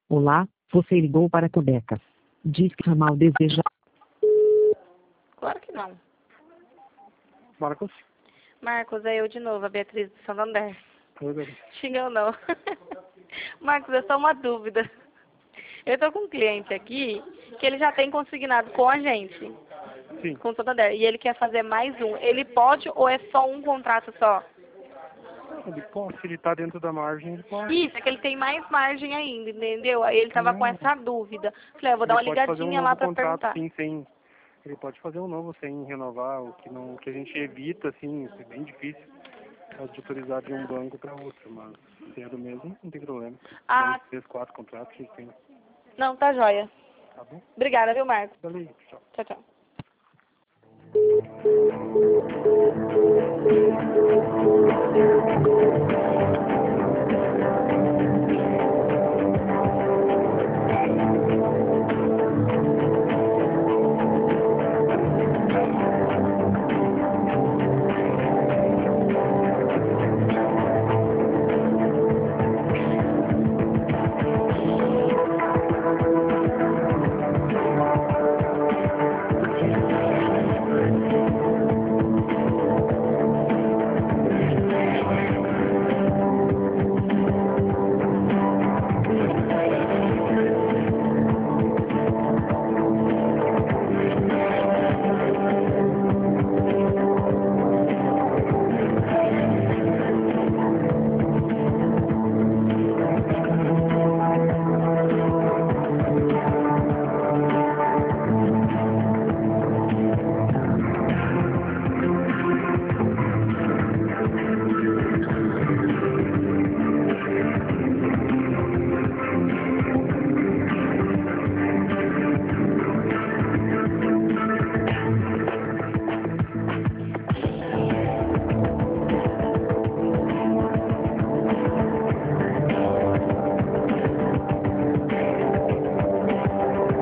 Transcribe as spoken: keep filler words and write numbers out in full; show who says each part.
Speaker 1: Olá, você ligou para a Codeca. Diz que ramal deseja.
Speaker 2: Claro que não.
Speaker 3: Marcos?
Speaker 2: Marcos, é eu de novo, a Beatriz do Santander.
Speaker 3: Oi, Beatriz.
Speaker 2: Xingão não. Marcos, é só uma dúvida. Eu tô com um cliente aqui que ele já tem consignado com a gente,
Speaker 3: Sim.
Speaker 2: com o Santander, e ele quer fazer mais um. Ele pode ou é só um contrato só?
Speaker 3: Ele pode, se ele tá dentro da margem, ele pode.
Speaker 2: Isso, é que ele tem mais margem ainda, entendeu? Aí ele tava com
Speaker 3: Não.
Speaker 2: essa dúvida. Falei, eu vou dar uma
Speaker 3: Ele pode fazer um
Speaker 2: ligadinha lá
Speaker 3: novo
Speaker 2: pra
Speaker 3: contrato,
Speaker 2: perguntar.
Speaker 3: sim, sem. Ele pode fazer um novo sem renovar, o que, não, o que a gente evita, assim, é bem difícil é de autorizar de um banco para outro, mas se é do mesmo, não tem problema.
Speaker 2: Ah,
Speaker 3: Dois, três, quatro contratos, que tem.
Speaker 2: não, tá joia.
Speaker 3: Tá bom?
Speaker 2: Obrigada, viu, Marcos?
Speaker 3: Valeu, tchau.
Speaker 2: Tchau, tchau.